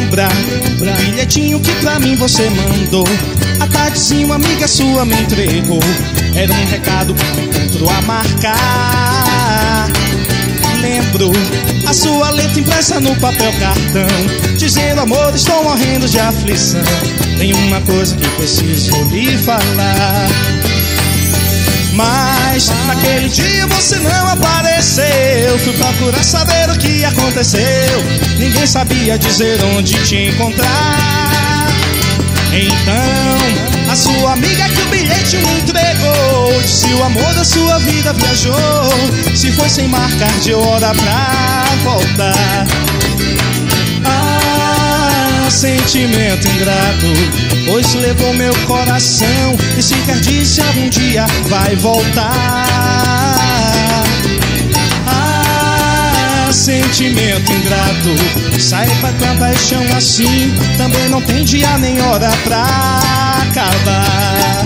Lembra o bilhetinho que pra mim você mandou? À tardezinha uma amiga sua me entregou. Era um recado para o encontro a marcar. Lembro a sua letra impressa no papel cartão, dizendo: amor, estou morrendo de aflição, tem uma coisa que preciso lhe falar. Mas naquele dia você não apareceu. Fui procurar saber o que aconteceu. Ninguém sabia dizer onde te encontrar. Então a sua amiga que o bilhete me entregou disse: o amor da sua vida viajou, se foi sem marcar de hora pra voltar. Ah, sentimento ingrato, pois levou meu coração e sequer disse algum dia vai voltar. Ah, sentimento ingrato, saiba que a paixão assim também não tem dia nem hora pra acabar.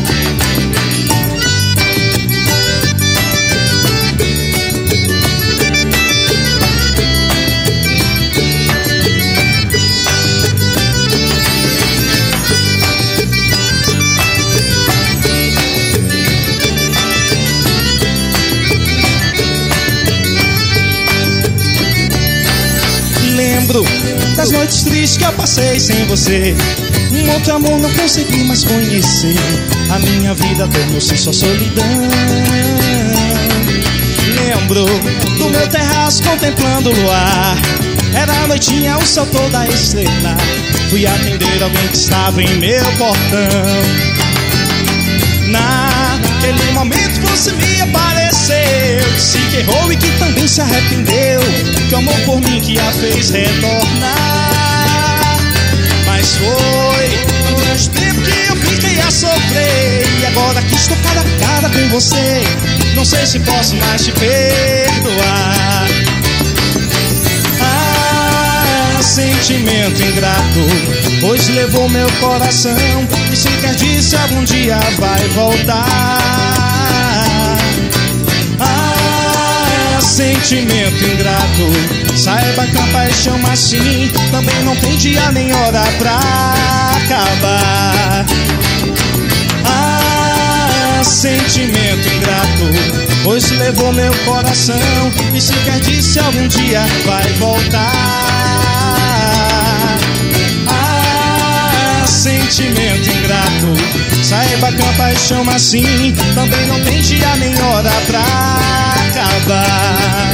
Lembro das noites tristes que eu passei sem você. Um outro amor não consegui mais conhecer. A minha vida tornou-se só solidão. Lembro do meu terraço contemplando o luar. Era a noitinha, o sol toda a estrela. Fui atender alguém que estava em meu portão. Naquele momento você me apareceu, disse que errou e que também se arrependeu, que o amor por mim que a fez retornar. Mas foi durante o tempo que eu fiquei a sofrer, e agora que estou cara a cara com você, não sei se posso mais te perdoar. Ah, sentimento ingrato, pois levou meu coração e sequer disse algum dia vai voltar. Ah, sentimento ingrato, saiba que a paixão assim também não tem dia nem hora pra acabar. Ah, sentimento ingrato, pois levou meu coração e sequer disse algum dia vai voltar. Sentimento ingrato, saiba que a paixão assim também não tem dia nem hora pra acabar.